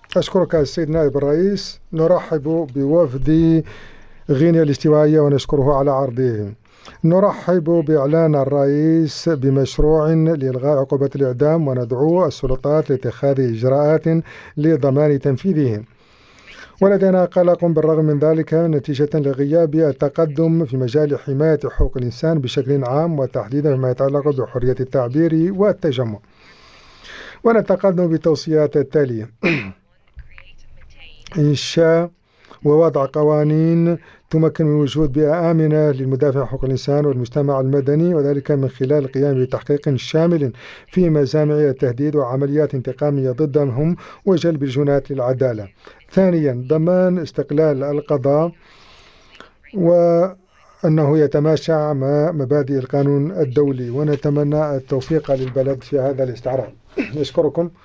أشكرك السيد نائب الرئيس. نرحب بوفد غينيا الاستوائية ونشكره على عرضه. نرحب بإعلان الرئيس بمشروع لإلغاء عقوبة الإعدام وندعو السلطات لاتخاذ إجراءات لضمان تنفيذه. ولدينا قلق بالرغم من ذلك نتيجة لغياب التقدم في مجال حماية حقوق الإنسان بشكل عام وتحديدا فيما يتعلق بحرية التعبير والتجمع. ونتقدم بالتوصيات التالية: إنشاء ووضع قوانين تمكن من وجود بيئة آمنة للمدافع عن حقوق الإنسان والمجتمع المدني، وذلك من خلال القيام بتحقيق شامل في مزامع التهديد وعمليات انتقامية ضدهم وجلب الجنات للعدالة. ثانيا، ضمان استقلال القضاء وأنه يتماشى مع مبادئ القانون الدولي، ونتمنى التوفيق للبلد في هذا الاستعراض. نشكركم.